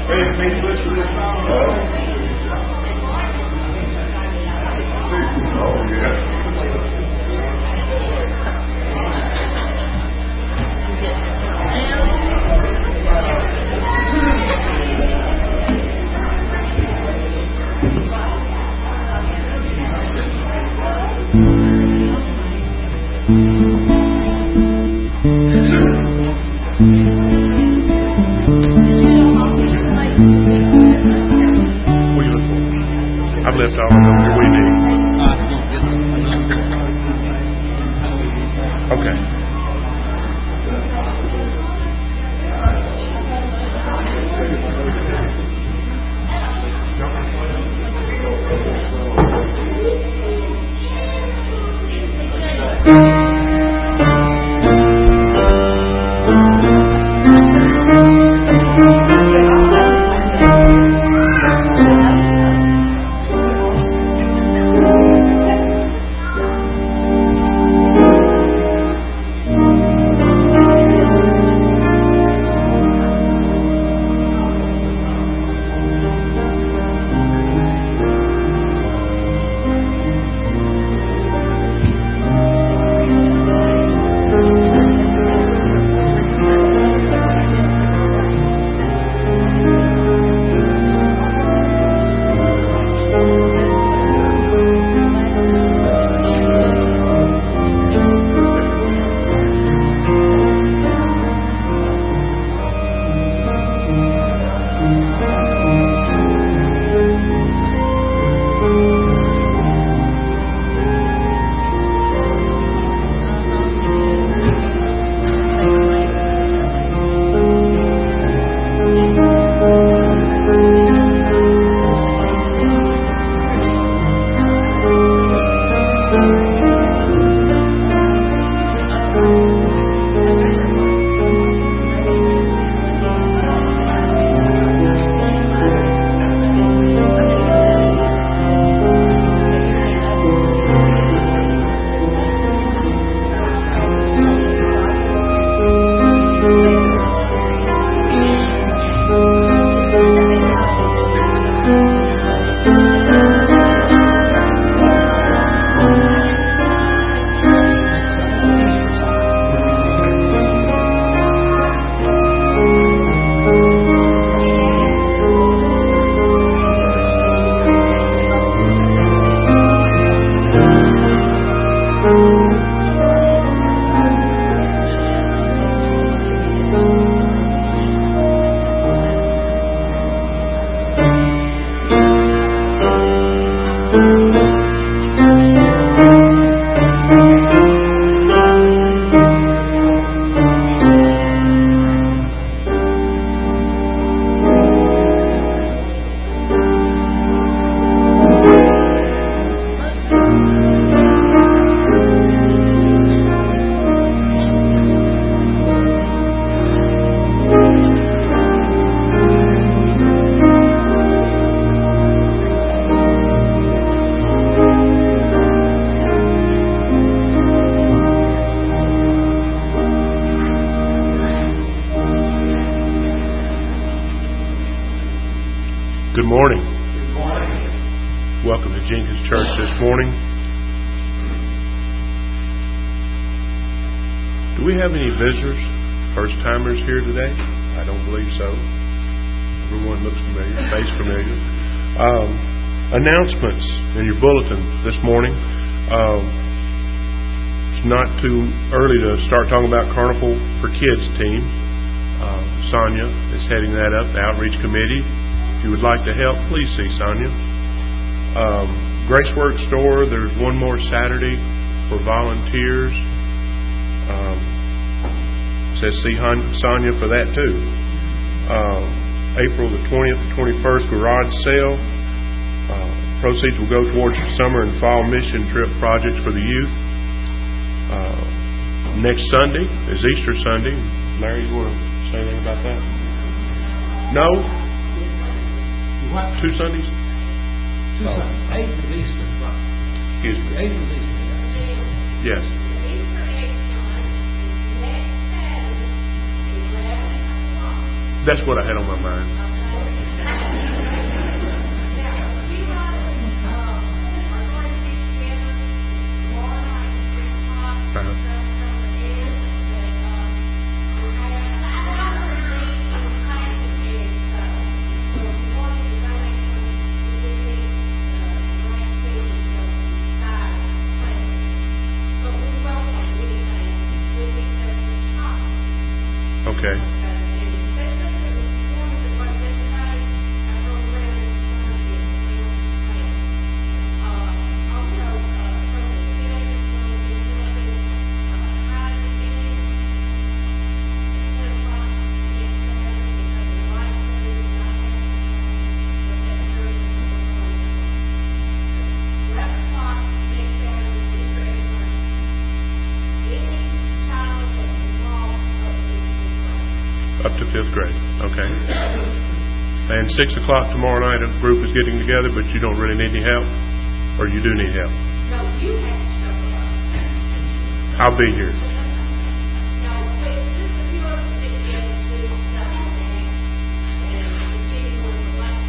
I've left all of them we need. Okay. Good morning. Good morning. Welcome to Jenkins Church this morning. Do we have any visitors, first-timers here today? I don't believe so. Everyone looks familiar, face familiar. Announcements in your bulletin this morning. It's not too early to start talking about Carnival for Kids team. Sonia is heading that up, the outreach committee. If you would like to help, please see Sonia. Graceworks store, there's one more Saturday for volunteers. Says see Sonia for that too. April the 20th to 21st, garage sale. Proceeds will go towards the summer and fall mission trip projects for the youth. Next Sunday is Easter Sunday. Larry, you want to say anything about that? No? What? 2 Sundays? 2 Sundays. 8th is Easter. Right. Excuse me. 8th is Easter. Yes. That's what I had on my mind. 5th grade. Okay. And 6 o'clock tomorrow night, a group is getting together, but you don't really need any help? Or you do need help? No, you have to show up. I'll be here. No, but just a few of the things to Saturday, and the meeting was the last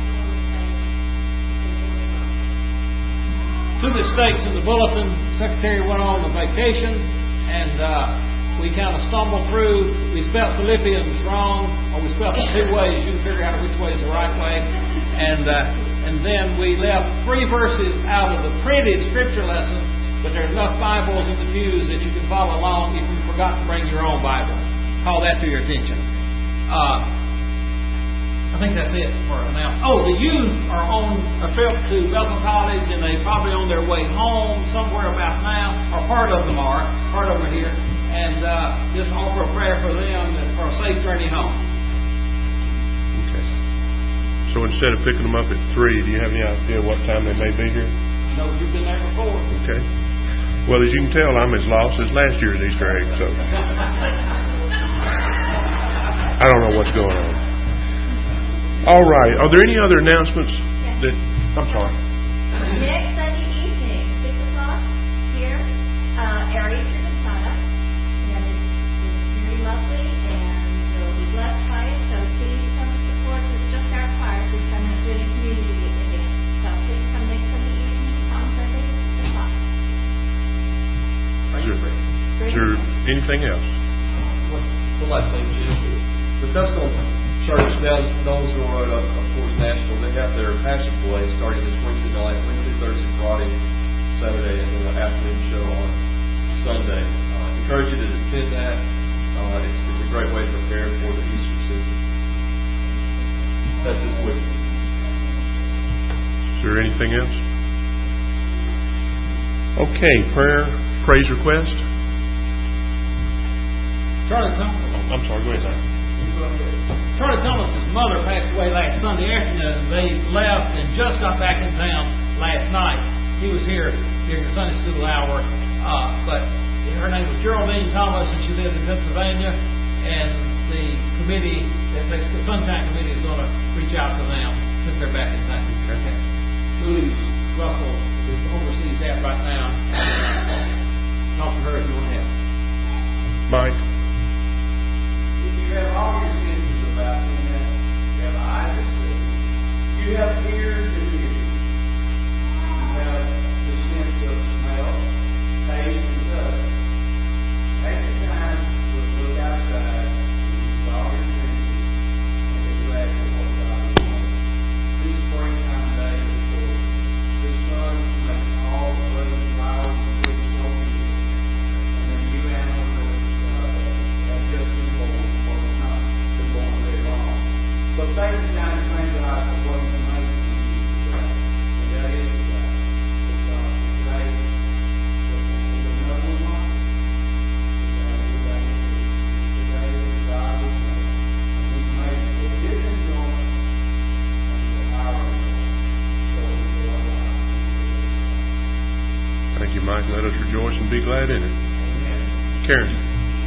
one. Two mistakes in the bulletin. Secretary went on a vacation, and we kind of stumbled through. We spelled Philippians wrong, or we spelled it two ways. You can figure out which way is the right way. And then we left 3 verses out of the printed scripture lesson, but there's enough Bibles in the pews that you can follow along if you forgot to bring your own Bible. Call that to your attention. I think that's it for now. Oh, the youth are on a trip to Bethel College, and they're probably on their way home somewhere about now, or part of them are here. And just offer a prayer for them for a safe journey home. Okay. So instead of picking them up at 3, do you have any idea what time they may be here? No, you've been there before. Okay. Well, as you can tell, I'm as lost as last year's Easter egg, so I don't know what's going on. All right. Are there any other announcements that... I'm sorry. Next Sunday evening, 6 o'clock here, area Trigatata. And it's very lovely, and you'll be blessed by it. So please come support. It's just our choir. Please come and do a community event. So please come next Sunday evening on Sunday, 6 o'clock. Is there anything else? The last thing is the Bethel Church those who are of course national. They have their Passion Play starting this Wednesday night, Wednesday, Thursday, Friday, Saturday, and then an afternoon show on Sunday. Encourage you to attend that. It's a great way to prepare for the Easter season. That's this week. Is there anything else? Okay, praise request. Charlie Thomas. Oh, I'm sorry, go ahead, sir. Charlie Thomas's mother passed away last Sunday afternoon. They left and just got back in town last night. He was here during the Sunday school hour, but her name was Geraldine Thomas, and she lived in Pennsylvania. And the committee, the Sunshine Committee, is going to reach out to them since they're back in town. Okay. Julie Russell oversees that right now. Talk to her if you want to help. Mike. You have all your senses about him. You have eyes to see. You have ears to hear. You have the sense of smell, taste, and touch. Take the time to look outside, use all your senses, and be glad for what God is doing. This springtime day is full. The sun makes all the pleasant flowers and trees so beautiful. And then you animals have just been born. But faith is not the same God for what He makes in you, and that is God. Because today is another one. Today is God is made. And He made for His enjoyment and for our enjoyment. So we go alive. Thank you, Mike. Let us rejoice and be glad in it. Amen. Karen.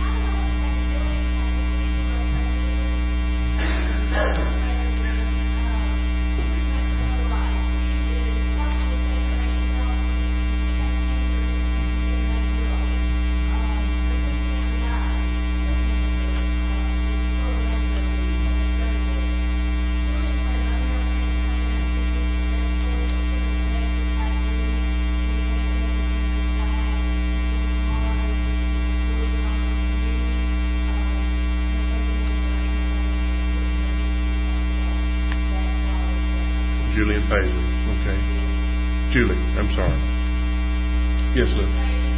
Julie and Paisley. Okay. Julie, I'm sorry. Yes, Liz.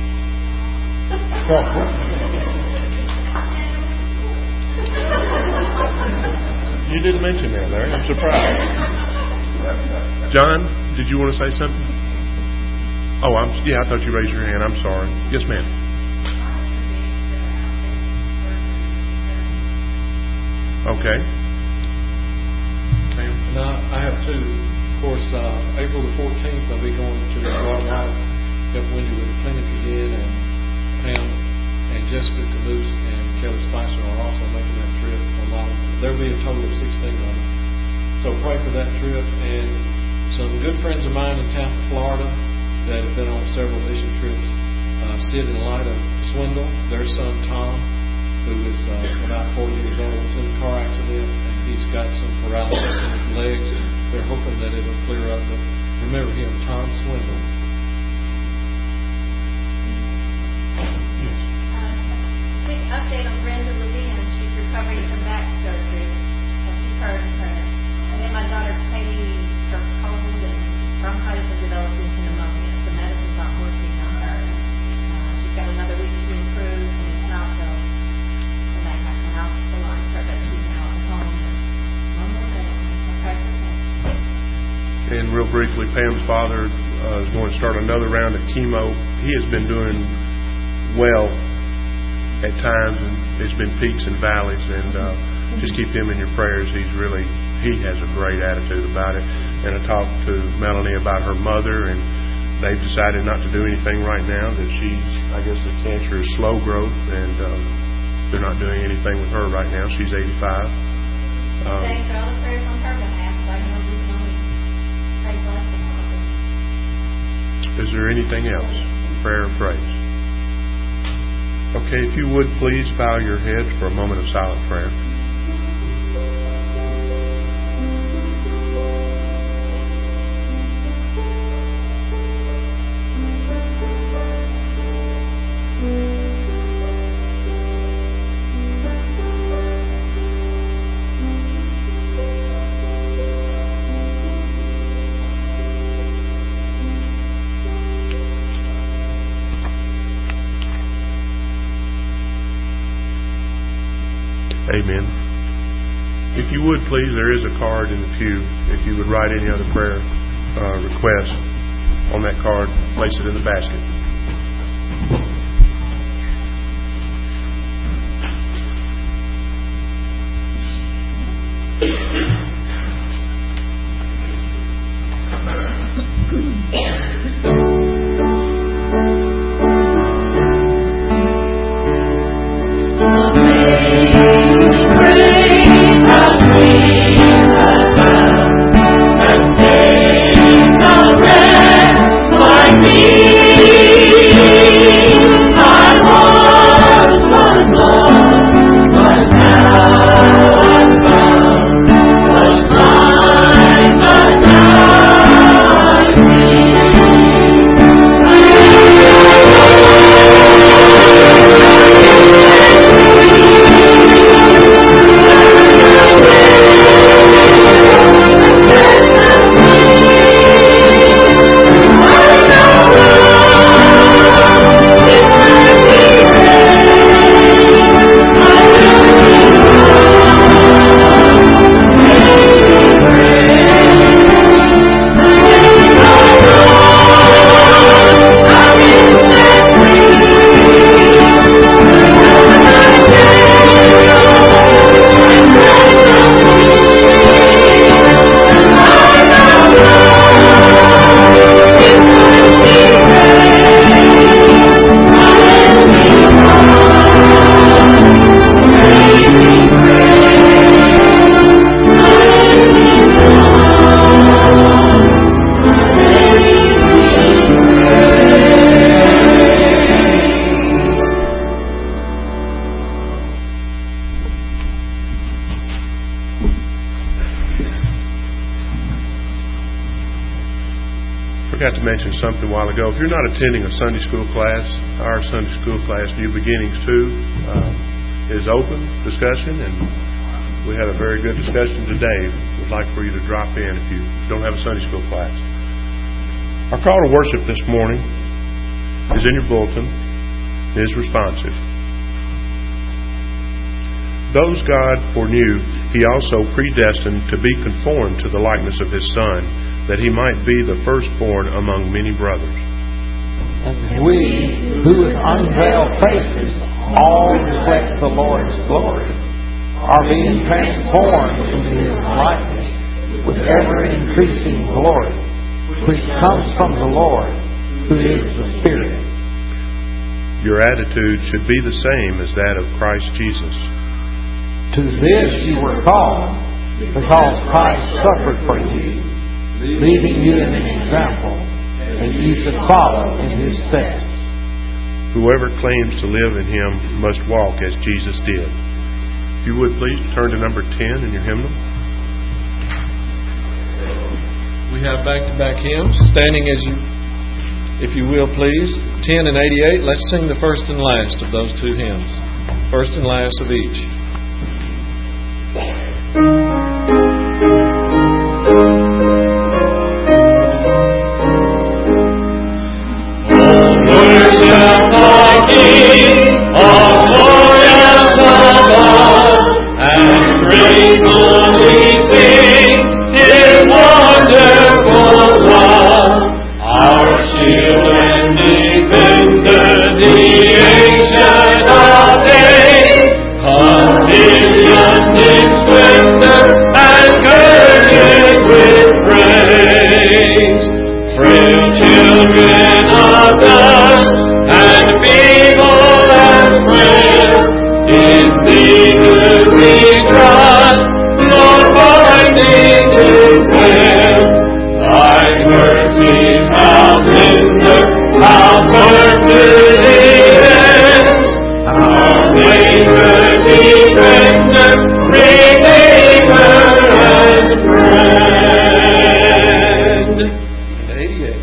You didn't mention that, Larry. I'm surprised. John, did you want to say something? Oh, I thought you raised your hand. I'm sorry. Yes, ma'am. Okay. No, I have two. Of course, April the 14th, I'll be going to Guatemala, help Wendy with the clinic again, and Pam and Jessica Caboose and Kelly Spicer are also making that trip. There will be a total of 16 of them. So pray for that trip. And some good friends of mine in Tampa, Florida, that have been on several mission trips, Sid and Lida Swindle, their son Tom, who is about 4 years old, was in a car accident, and he's got some paralysis in his legs, and they're hoping that it will clear up. But remember him, Tom Swindle. Quick update on Brenda Levine. She's recovering from back surgery, as you've heard of her. And then my daughter Katie, her cold and bronchitis has developed into pneumonia. The medicine's not working on her. She's got another week to improve, and if not, they'll come back out to hospitalize her. But she's now at home. One more day. Okay, okay. And real briefly, Pam's father is going to start another round of chemo. He has been doing well at times, and it's been peaks and valleys, and just keep him in your prayers. He has a great attitude about it. And I talked to Melanie about her mother, and they've decided not to do anything right now, that I guess the cancer is slow growth, and they're not doing anything with her right now. She's 85. Thanks for all the prayers on her behalf. I know we can only pray blessings. Is there anything else? Prayer and praise. Okay, if you would please bow your heads for a moment of silent prayer. Amen. If you would please, there is a card in the pew. If you would write any other prayer request on that card, place it in the basket. Forgot to mention something a while ago. If you're not attending a Sunday school class, our Sunday school class, New Beginnings 2, is open discussion, and we had a very good discussion today. We'd like for you to drop in if you don't have a Sunday school class. Our call to worship this morning is in your bulletin. It is responsive. Those God foreknew, He also predestined to be conformed to the likeness of His Son, that He might be the firstborn among many brothers. And we, who with unveiled faces all reflect the Lord's glory, are being transformed into His likeness with ever-increasing glory, which comes from the Lord, who is the Spirit. Your attitude should be the same as that of Christ Jesus. To this you were called, because Christ suffered for you, leaving you an example, that you should follow in His steps. Whoever claims to live in Him must walk as Jesus did. If you would please turn to number 10 in your hymnal. We have back-to-back hymns. Standing if you will please, 10 and 88. Let's sing the first and last of those two hymns. First and last of each. Worship the King of glorious above, and gratefully sing His wonderful love. Our shield and defender, the Ancient of Days, pavilion in splendor and girded with praise. Frail children of dust and feeble and frail, in Thee do we trust, Lord, finding to fail. Thy mercies how tender, how firm to the end. Our Maker, Defender, Redeemer, and Friend. 88.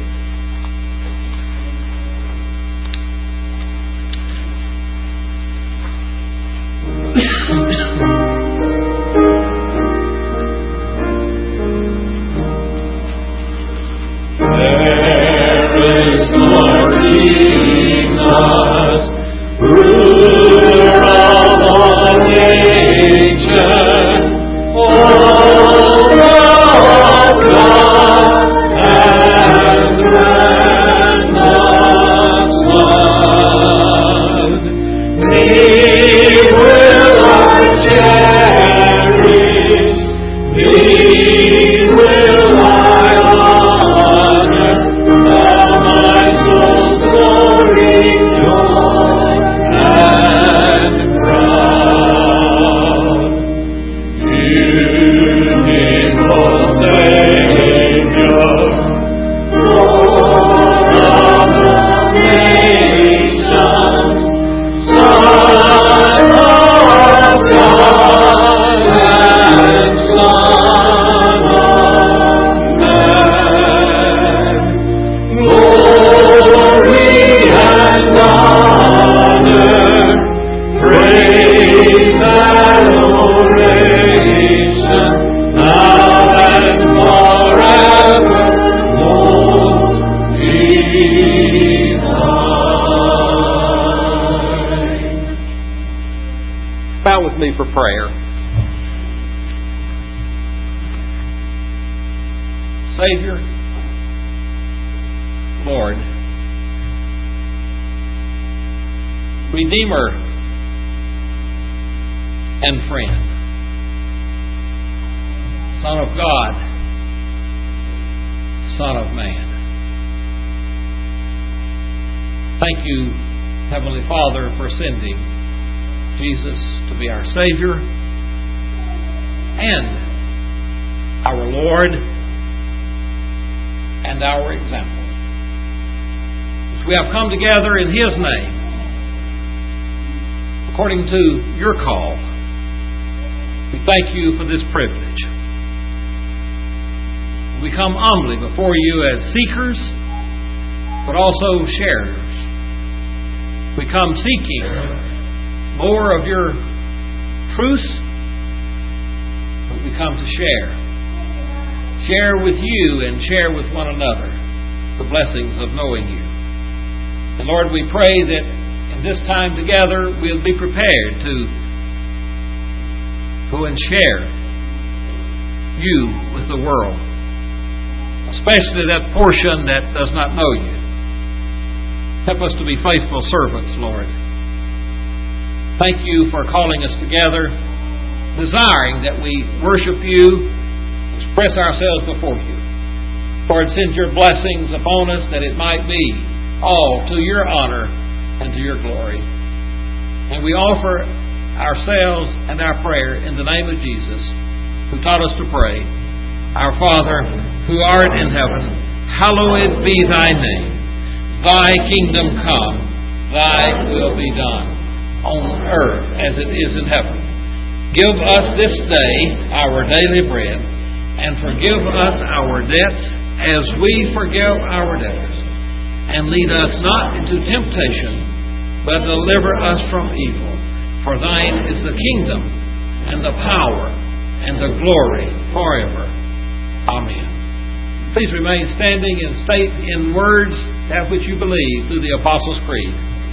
For prayer. Savior, Lord, Redeemer and Friend, Son of God, Son of Man. Thank you, Heavenly Father, for sending Jesus to be our Savior and our Lord and our example. As we have come together in His name, according to your call, we thank you for this privilege. We come humbly before you as seekers, but also sharers. We come seeking more of your truth, but we come to share. Share with you and share with one another the blessings of knowing you. And Lord, we pray that in this time together we'll be prepared to go and share you with the world, especially that portion that does not know you. Help us to be faithful servants, Lord. Thank you for calling us together, desiring that we worship you, express ourselves before you. Lord, send your blessings upon us that it might be all to your honor and to your glory. And we offer ourselves and our prayer in the name of Jesus, who taught us to pray. Our Father, who art in heaven, hallowed be thy name. Thy kingdom come, thy will be done, on earth as it is in heaven. Give us this day our daily bread, and forgive us our debts as we forgive our debtors. And lead us not into temptation, but deliver us from evil. For thine is the kingdom, and the power, and the glory forever. Amen. Please remain standing and state in words that which you believe through the Apostles' Creed.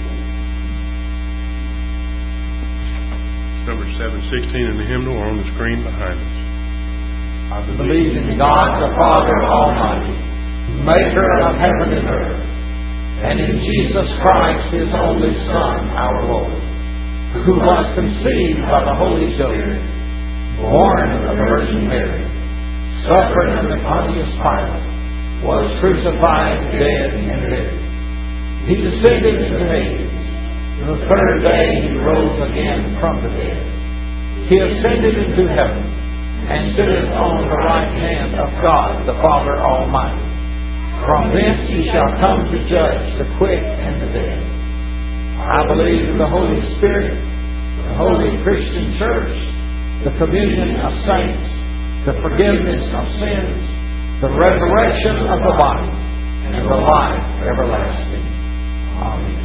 Number 716 in the hymnal are on the screen behind us. I believe in God the Father Almighty, maker of heaven and earth, and in Jesus Christ, His only Son, our Lord, who was conceived by the Holy Spirit, born of the Virgin Mary, suffered under Pontius Pilate, was crucified, dead, and buried. He descended into Hades. The third day He rose again from the dead. He ascended into heaven, and sitteth on the right hand of God, the Father Almighty. From thence He shall come to judge the quick and the dead. I believe in the Holy Spirit, the holy Christian Church, the communion of saints, the forgiveness of sins, the resurrection of the body, and the life everlasting. Amen.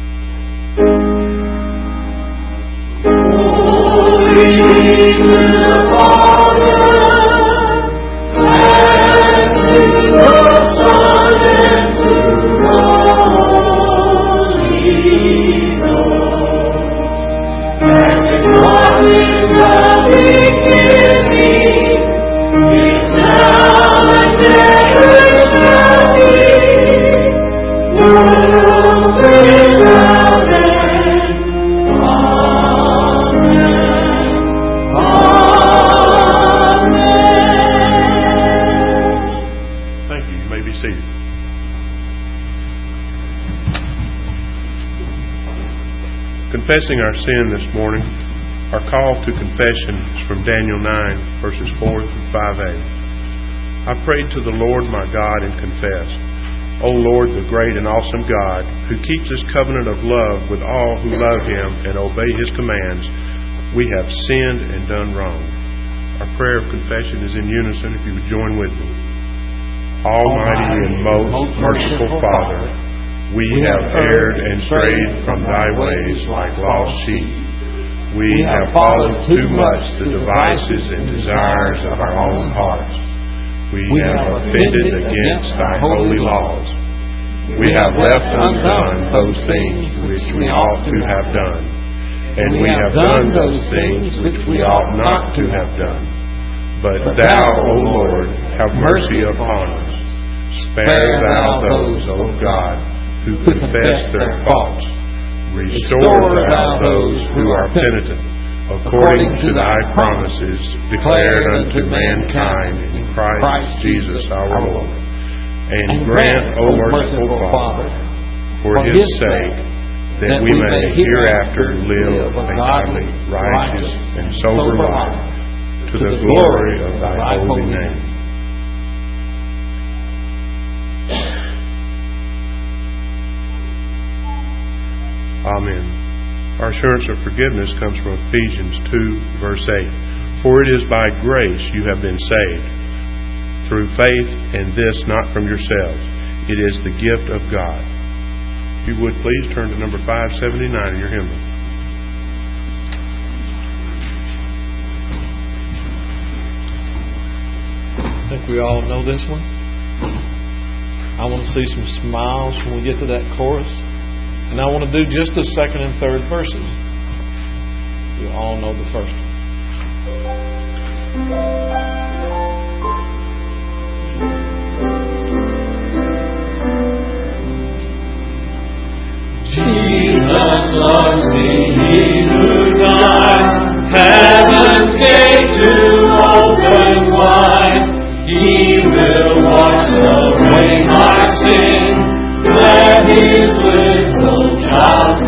Glory be to the Father, and to the Son, and to the Holy Ghost, as it was in the beginning, is now, and ever shall be, world without end. Confessing our sin this morning, our call to confession is from Daniel 9, verses 4 through 5a. I prayed to the Lord my God and confessed, O Lord, the great and awesome God, who keeps His covenant of love with all who love Him and obey His commands, we have sinned and done wrong. Our prayer of confession is in unison, if you would join with me. Almighty and most merciful Father, we have erred and strayed from Thy ways like lost sheep. We have followed too much the devices and desires of our own hearts. We have offended against Thy holy laws. We have left undone those things which we ought to have done. And we have done those things which we ought not to have done. But Thou, O Lord, have mercy upon us. Spare Thou those, O God, who confess their faults. Restore Thou those who are penitent, according to Thy promises declared unto mankind in Christ Jesus our Lord. And grant, O merciful Father, for His sake, that we may hereafter live a godly, righteous, and sober life, to the glory of Thy holy name. Amen. Our assurance of forgiveness comes from Ephesians 2, verse 8. For it is by grace you have been saved, through faith, and this not from yourselves. It is the gift of God. If you would please turn to number 579 in your hymnal. I think we all know this one. I want to see some smiles when we get to that chorus. And I want to do just the second and third verses. You all know the first one. Jesus loves me, He who died, heaven's gate to open wide. He will wash away my sin, let His little child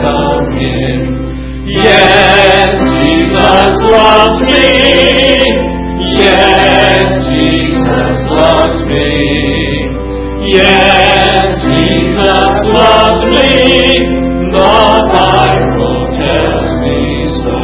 loves me. Yes, Jesus loves me. The Bible tells me so.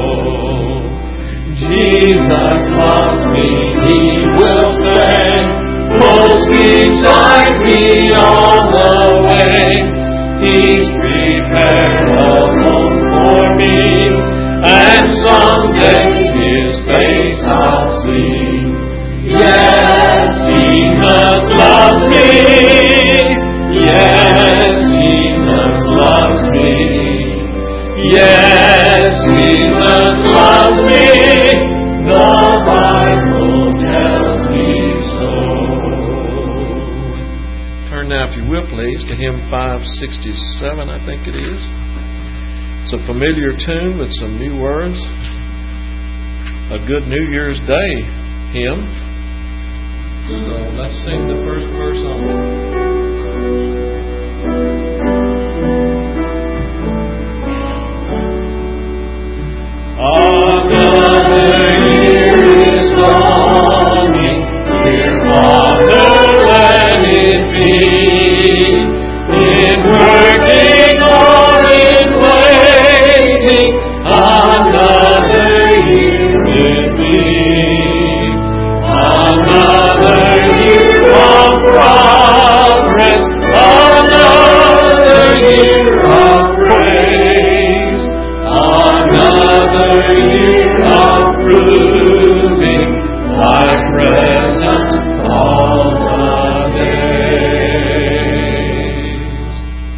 Jesus loves me. He will stand close beside me all the way. He's prepared a home for me, and someday His face I'll see. Yes, Jesus loves me. Yes, Jesus loves me. Yes, Jesus loves me. The Bible tells me so. Turn now, if you will, please, to hymn 567, I think it is. It's a familiar tune with some new words. A good New Year's Day hymn. So let's sing the first verse on it. Another year is dawning. Dear Father, let it be. In working or in waiting, another year with me. Another year of progress, another year of praise, another year of proving Thy presence all the days.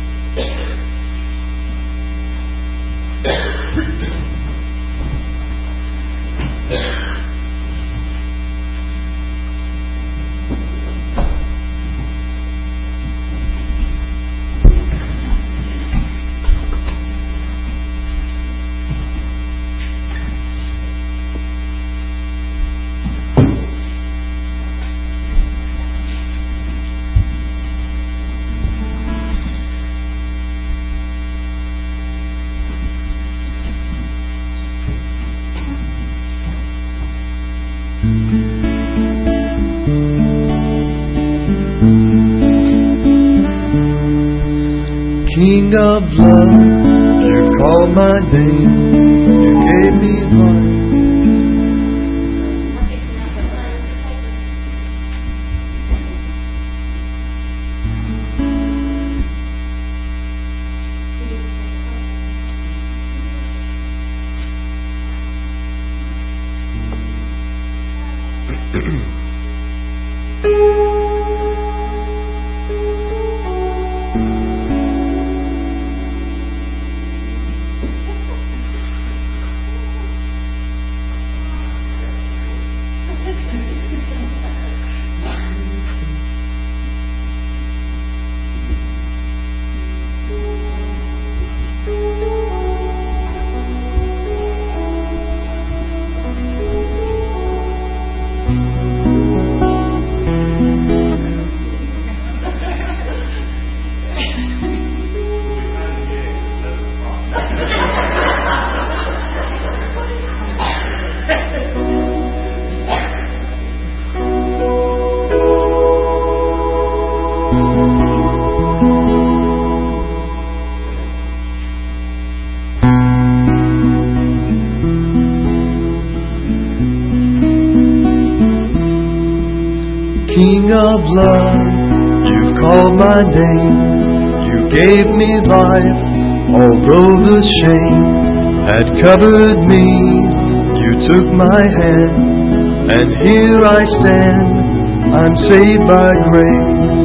King of love, you called my name, you gave me life. King of love, you've called my name, you gave me life, although the shame had covered me, you took my hand, and here I stand, I'm saved by grace.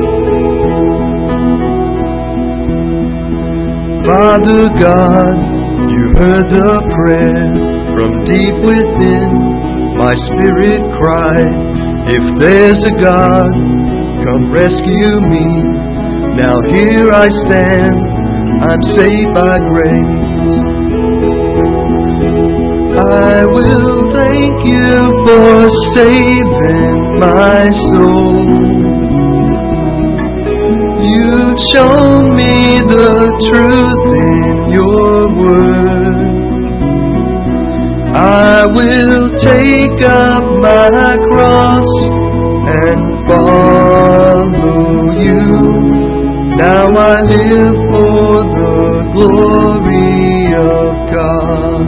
Father God, you heard the prayer from deep within, my spirit cried, if there's a God, come rescue me. Now here I stand, I'm saved by grace. I will thank you for saving my soul. You've shown me the truth in your word. I will take up my cross I live for the glory of God.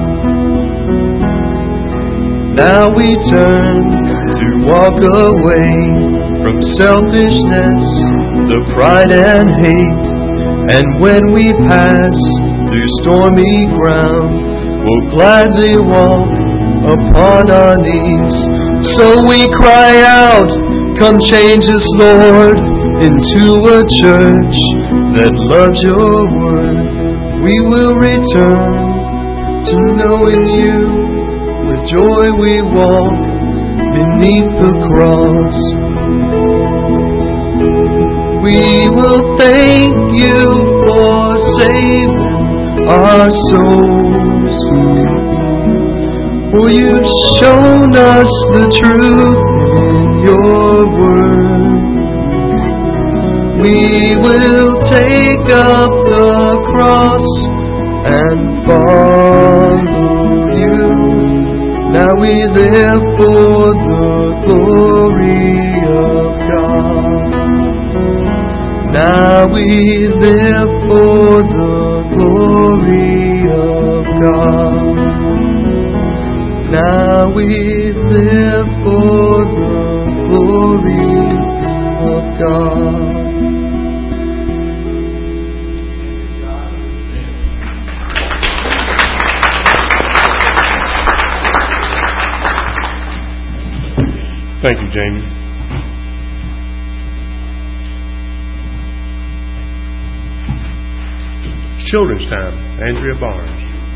Now we turn to walk away from selfishness, the pride and hate. And when we pass through stormy ground, we'll gladly walk upon our knees. So we cry out, come change us, Lord, into a church that loves your word. We will return to knowing you. With joy we walk beneath the cross. We will thank you for saving our souls, for you've shown us the truth in your word. We will take up the cross and follow you. Now we live for the glory of God. Now we live for the glory of God. Now we live for the glory of God. Thank you, Jamie. Children's time, Andrea Barnes.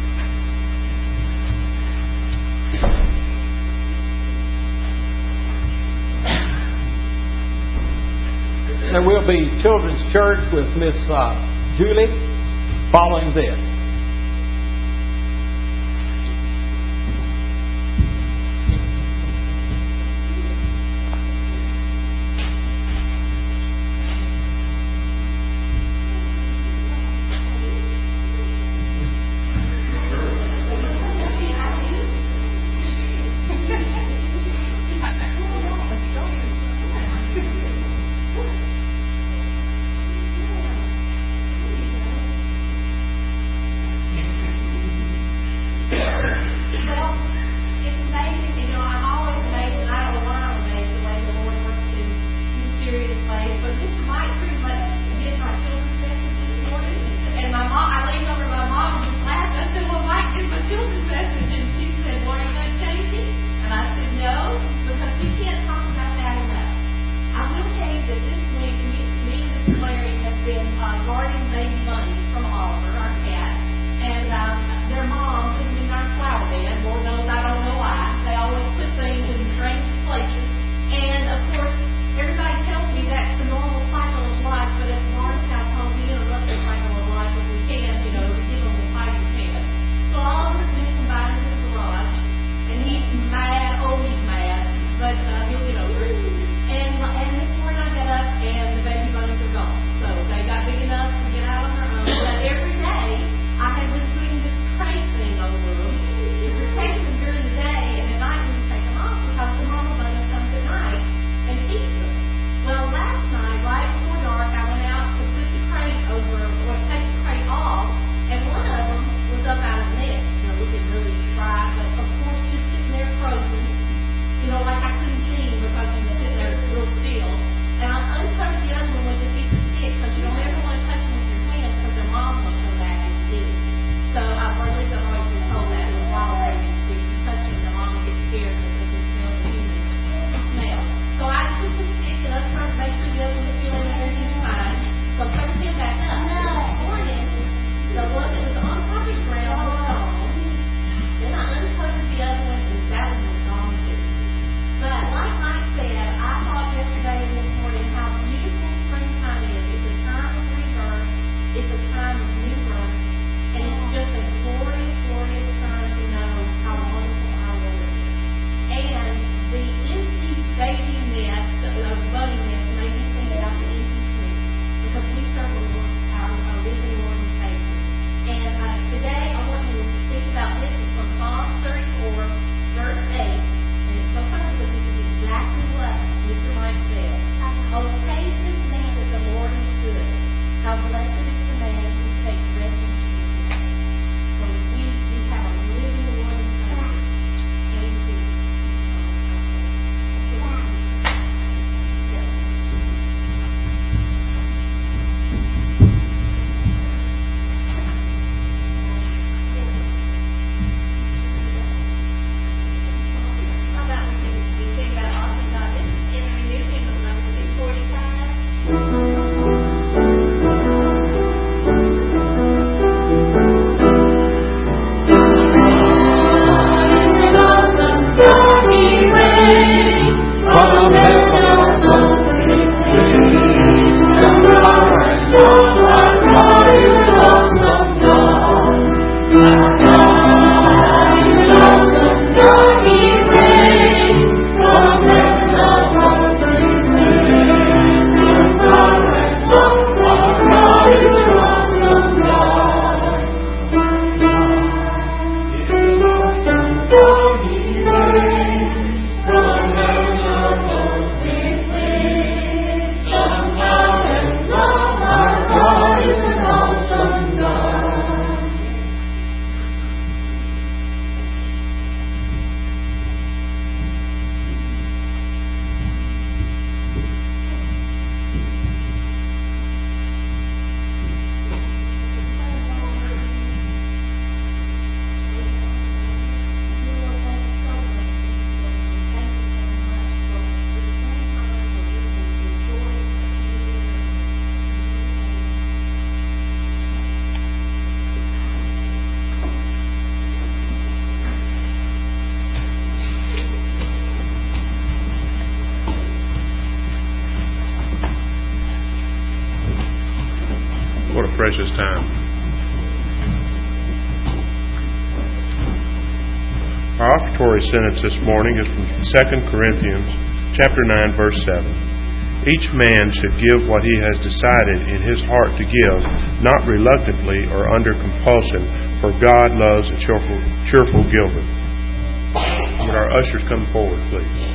There will be children's church with Miss Julie following this. How blessed is the man who takes refuge in you. So we have a living Lord and Savior. Thank you. How about we think about awesome God? This is in our New King number 245. From heaven above, What a precious time. Our offertory sentence this morning is from 2 Corinthians chapter 9, verse 7. Each man should give what he has decided in his heart to give, not reluctantly or under compulsion, for God loves a cheerful giver. Would our ushers come forward, please?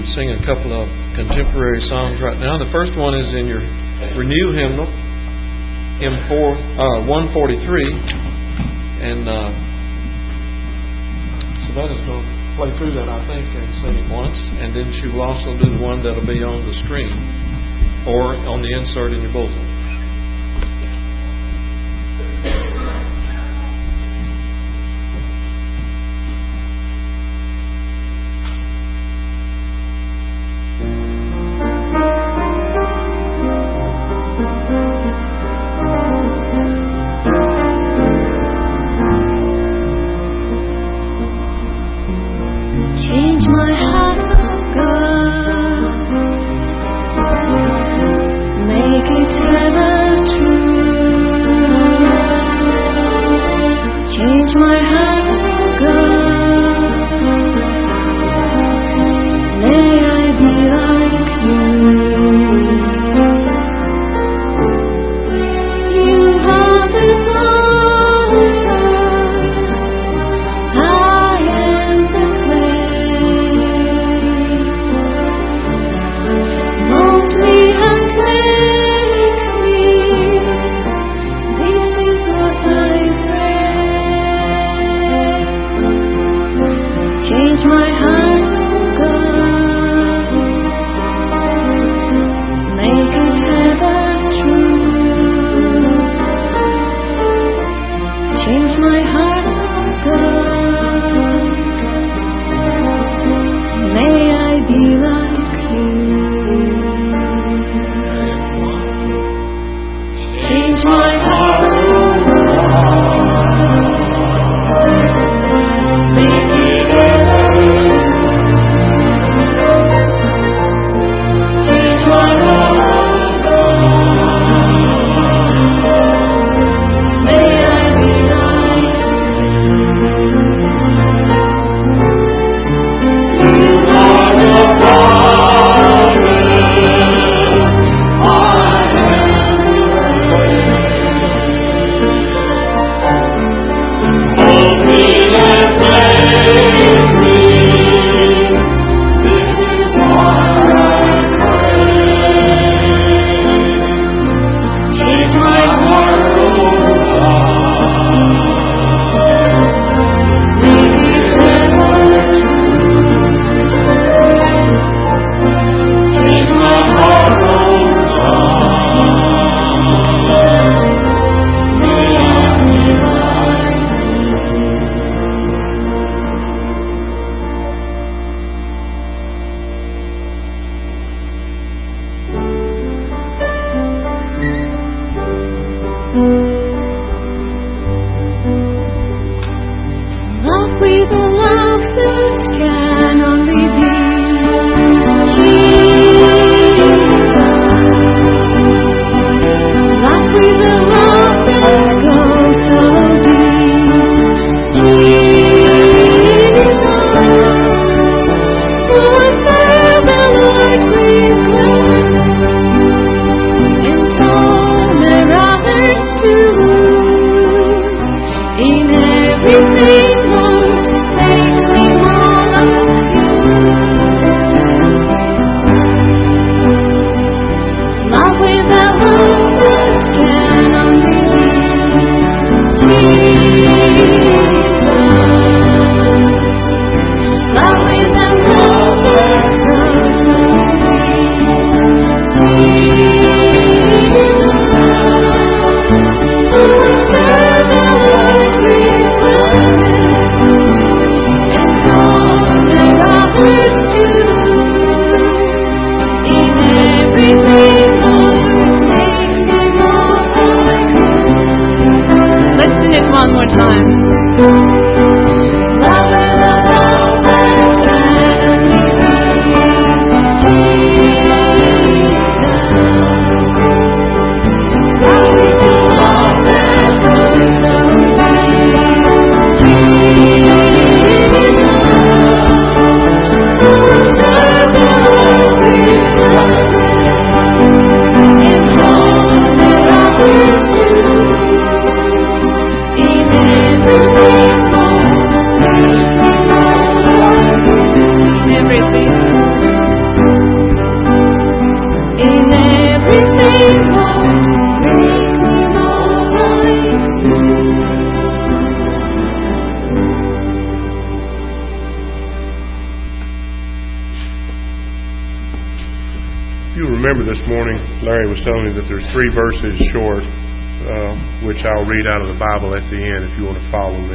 sing a couple of contemporary songs right now. The first one is in your Renew hymnal, hymn 143, and Savannah's going to play through that, I think, and sing it once, and then she will also do the one that'll be on the screen or on the insert in your bulletin. Change my heart, oh God, make it heaven. If you remember this morning, Larry was telling me that there's 3 verses short, which I'll read out of the Bible at the end if you want to follow me.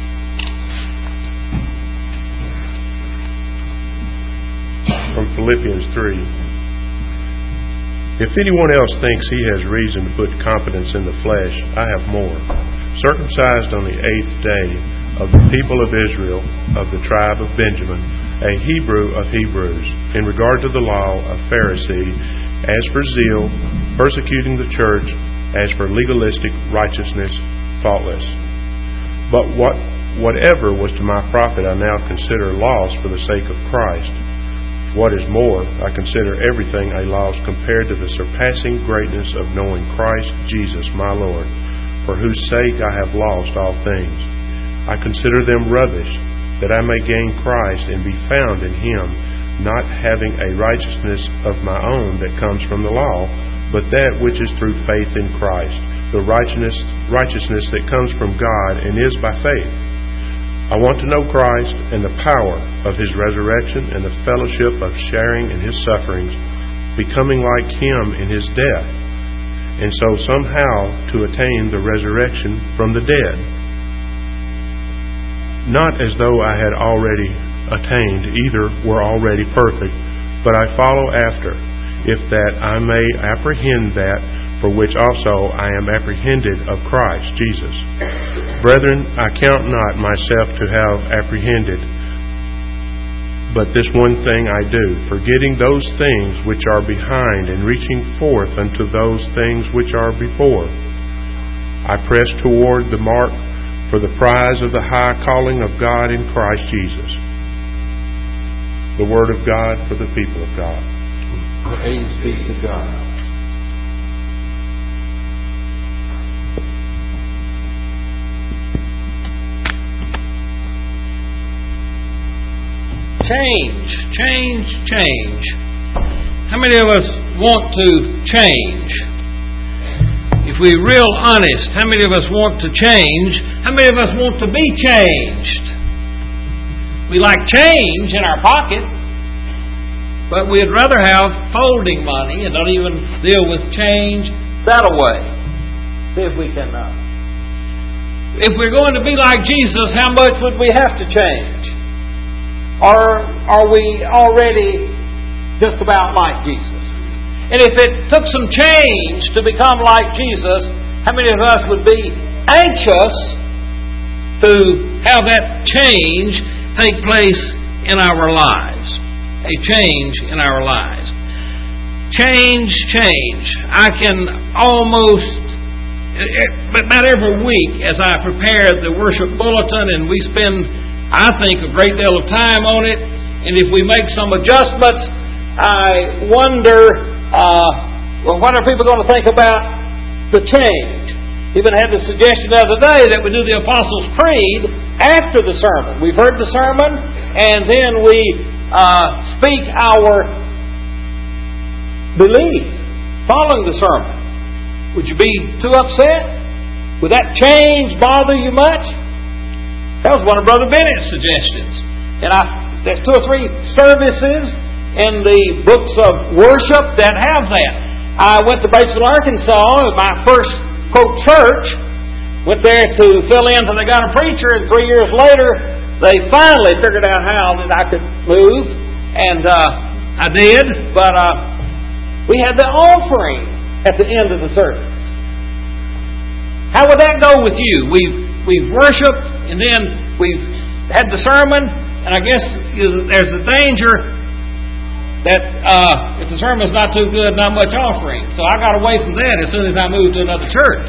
From Philippians 3. If anyone else thinks he has reason to put confidence in the flesh, I have more. Circumcised on the 8th day, of the people of Israel, of the tribe of Benjamin, a Hebrew of Hebrews, in regard to the law, a Pharisee, as for zeal, persecuting the church, as for legalistic righteousness, faultless. But whatever was to my profit I now consider loss for the sake of Christ. What is more, I consider everything a loss compared to the surpassing greatness of knowing Christ Jesus my Lord, for whose sake I have lost all things. I consider them rubbish, that I may gain Christ and be found in Him, not having a righteousness of my own that comes from the law, but that which is through faith in Christ, the righteousness that comes from God and is by faith. I want to know Christ and the power of His resurrection and the fellowship of sharing in His sufferings, becoming like Him in His death, and so somehow to attain the resurrection from the dead. Not as though I had already attained, either were already perfect, but I follow after, if that I may apprehend that for which also I am apprehended of Christ Jesus. Brethren, I count not myself to have apprehended, but this one thing I do, forgetting those things which are behind and reaching forth unto those things which are before. I press toward the mark for the prize of the high calling of God in Christ Jesus. The Word of God for the people of God. Praise be to God. Change. How many of us want to change? If we're real honest, how many of us want to change? How many of us want to be changed? We like change in our pocket, but we'd rather have folding money and not even deal with change that way. See if we can. If we're going to be like Jesus, how much would we have to change? Or are we already just about like Jesus? And if it took some change to become like Jesus, how many of us would be anxious to have that change take place in our lives? A change in our lives. Change. I can almost, about every week as I prepare the worship bulletin, and we spend, I think, a great deal of time on it, and if we make some adjustments, I wonder, what are people going to think about the change? Even had the suggestion the other day that we do the Apostles' Creed after the sermon. We've heard the sermon, and then we speak our belief following the sermon. Would you be too upset? Would that change bother you much? That was one of Brother Bennett's suggestions. And there's 2 or 3 services in the books of worship that have that. I went to Batesville, Arkansas, my first, quote, church. Went there to fill in until they got a preacher, and 3 years later, they finally figured out how that I could move. And I did, but we had the offering at the end of the service. How would that go with you? We've worshipped, and then we've had the sermon, and I guess there's a danger that if the sermon's not too good, not much offering. So I got away from that as soon as I moved to another church.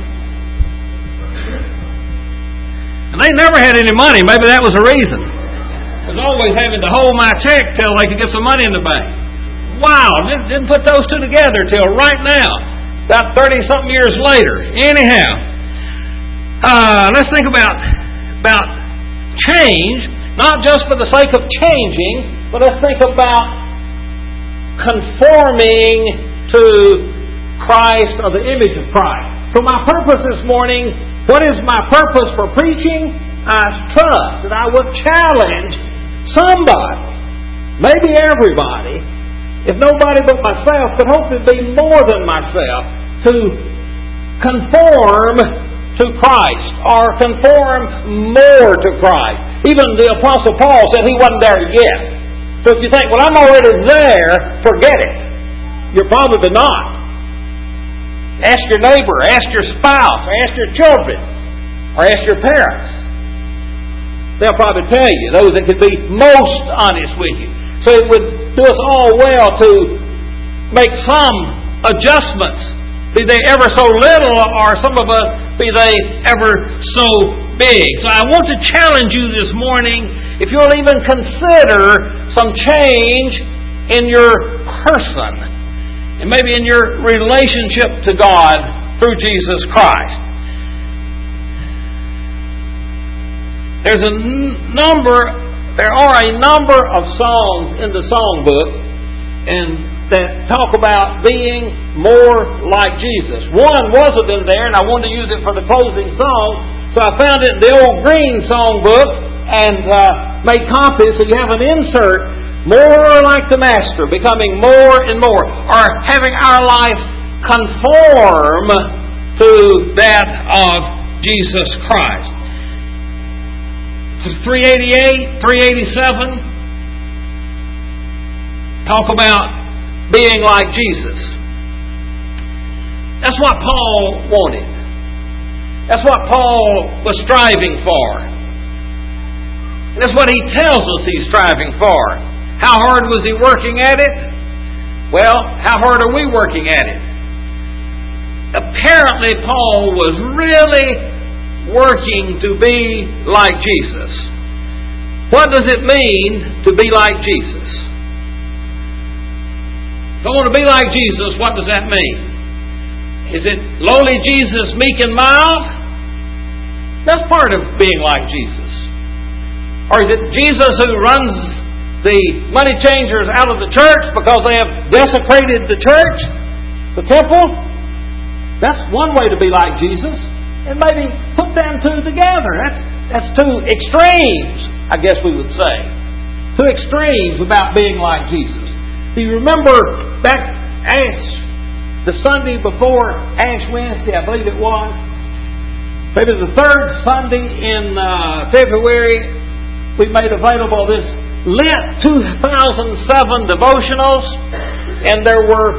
And they never had any money. Maybe that was the reason. I was always having to hold my check till they could get some money in the bank. Wow, didn't put those two together till right now, about 30-something years later. Anyhow, let's think about change, not just for the sake of changing, but let's think about conforming to Christ, or the image of Christ. So my purpose this morning, what is my purpose for preaching? I trust that I will challenge somebody, maybe everybody, if nobody but myself, but hopefully be more than myself, to conform to Christ, or conform more to Christ. Even the Apostle Paul said he wasn't there yet. So if you think, well, I'm already there, forget it. You're probably not. Ask your neighbor, ask your spouse, ask your children, or ask your parents. They'll probably tell you, those that can be most honest with you. So it would do us all well to make some adjustments, be they ever so little, or some of us, be they ever so big. So I want to challenge you this morning, if you'll even consider some change in your person, and maybe in your relationship to God through Jesus Christ. There are a number of songs in the songbook and that talk about being more like Jesus. One wasn't in there, and I wanted to use it for the closing song, so I found it in the old green songbook and made copies so you have an insert. More like the Master, becoming more and more, or having our life conform to that of Jesus Christ. 388, 387 talk about being like Jesus. That's what Paul wanted. That's what Paul was striving for. And that's what he tells us he's striving for. How hard was he working at it? Well, how hard are we working at it? Apparently, Paul was really working to be like Jesus. What does it mean to be like Jesus? If I want to be like Jesus, what does that mean? Is it lowly Jesus, meek and mild? That's part of being like Jesus. Or is it Jesus who runs the money changers out of the church because they have desecrated the church, the temple? That's one way to be like Jesus. And maybe put them two together. That's two extremes, I guess we would say. Two extremes about being like Jesus. Do you remember back the Sunday before Ash Wednesday, I believe it was? Maybe the third Sunday in February, we made available this Lent 2007 devotionals, and there were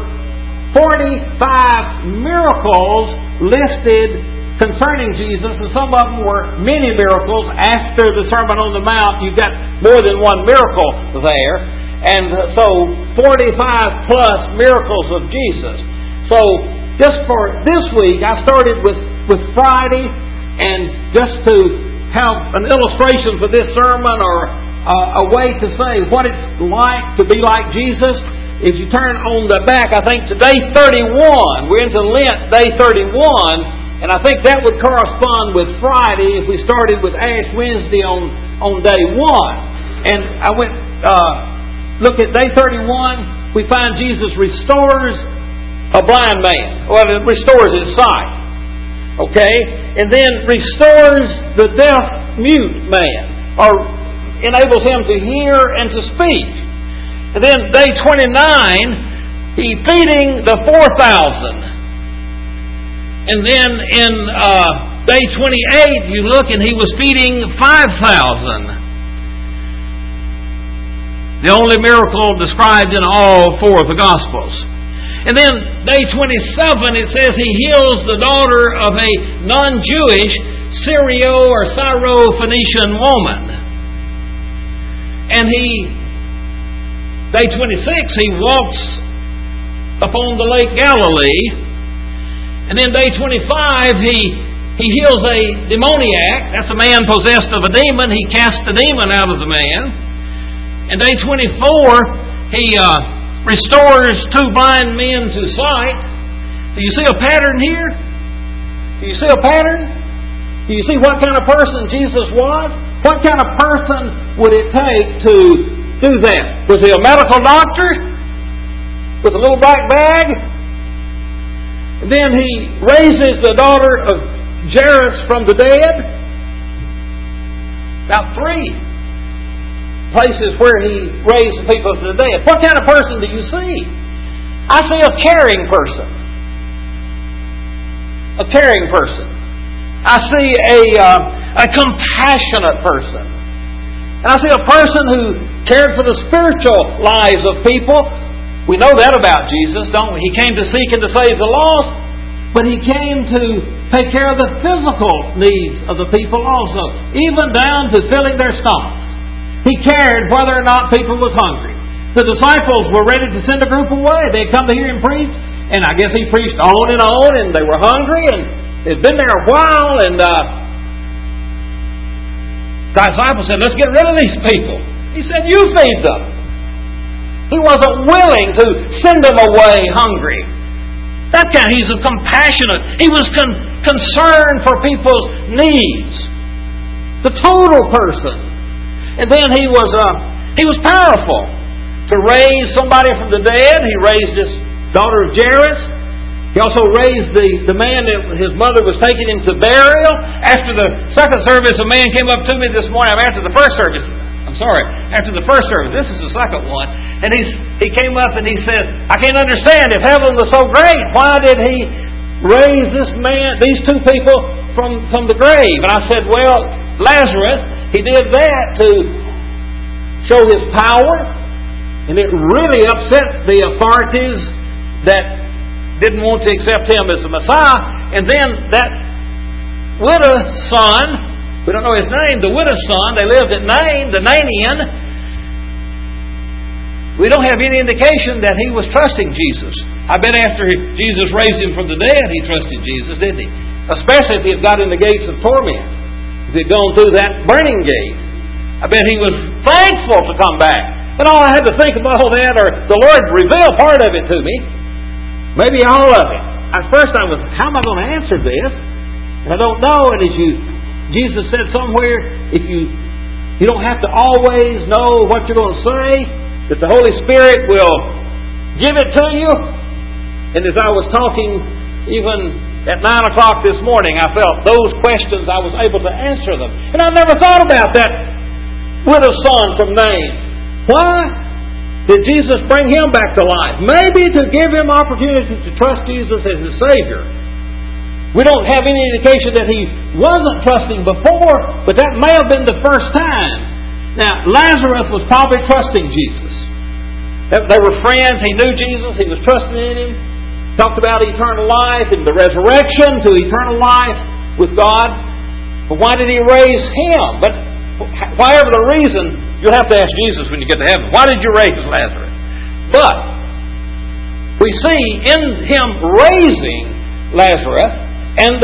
45 miracles listed concerning Jesus, and some of them were many miracles. After the Sermon on the Mount, you got more than one miracle there. And so 45 plus miracles of Jesus. So just for this week, I started with Friday, and just to have an illustration for this sermon, or a way to say what it's like to be like Jesus. If you turn on the back, I think to day 31, we're into Lent, day 31, and I think that would correspond with Friday if we started with Ash Wednesday on day 1. And I went, look at day 31, we find Jesus restores a blind man. Well, it restores his sight. Okay? And then restores the deaf, mute man, or enables him to hear and to speak. And then day 29, he feeding the 4,000. And then in day 28, you look and he was feeding 5,000. The only miracle described in all 4 of the Gospels. And then day 27, it says he heals the daughter of a non-Jewish Syro or Syro-Phoenician woman. And day 26, he walks upon the Lake Galilee. And then day 25, he heals a demoniac. That's a man possessed of a demon. He casts the demon out of the man. And day 24, he restores 2 blind men to sight. Do you see a pattern here? Do you see a pattern? Do you see what kind of person Jesus was? What kind of person would it take to do that? Was he a medical doctor with a little black bag? And then he raises the daughter of Jairus from the dead. About 3. places where He raised people from the dead. What kind of person do you see? I see a caring person. A caring person. I see a compassionate person. And I see a person who cared for the spiritual lives of people. We know that about Jesus, don't we? He came to seek and to save the lost, but He came to take care of the physical needs of the people also, even down to filling their stomachs. He cared whether or not people was hungry. The disciples were ready to send a group away. They'd come to hear Him preach, and I guess He preached on, and they were hungry, and they'd been there a while, and the disciples said, let's get rid of these people. He said, you feed them. He wasn't willing to send them away hungry. That kind, He's a compassionate. He was concerned for people's needs. The total person. And then He was powerful to raise somebody from the dead. He raised this daughter of Jairus. He also raised the man that his mother was taking into burial. After the second service, a man came up to me this morning. After the first service, this is the second one. And he came up and he said, I can't understand, if heaven was so great, why did He raise these two people from the grave? And I said, well, Lazarus, He did that to show His power, and it really upset the authorities that didn't want to accept Him as the Messiah. And then that widow's son, we don't know his name, the widow's son, they lived at Nain, the Nainian. We don't have any indication that he was trusting Jesus. I bet after Jesus raised him from the dead, he trusted Jesus, didn't he? Especially if he had got in the gates of torment. If he had gone through that burning gate. I bet he was thankful to come back. And all I had to think about all that, or the Lord revealed part of it to me. Maybe all of it. At first I was, how am I going to answer this? And I don't know. And Jesus said somewhere, if you don't have to always know what you're going to say, that the Holy Spirit will give it to you. And as I was talking, even at 9 o'clock this morning, I felt those questions, I was able to answer them. And I never thought about that widow's son from Nain. Why did Jesus bring him back to life? Maybe to give him opportunity to trust Jesus as his Savior. We don't have any indication that he wasn't trusting before, but that may have been the first time. Now, Lazarus was probably trusting Jesus. They were friends. He knew Jesus. He was trusting in Him. Talked about eternal life and the resurrection to eternal life with God. But why did He raise him? But whatever the reason, you'll have to ask Jesus when you get to heaven. Why did you raise Lazarus? But we see in Him raising Lazarus and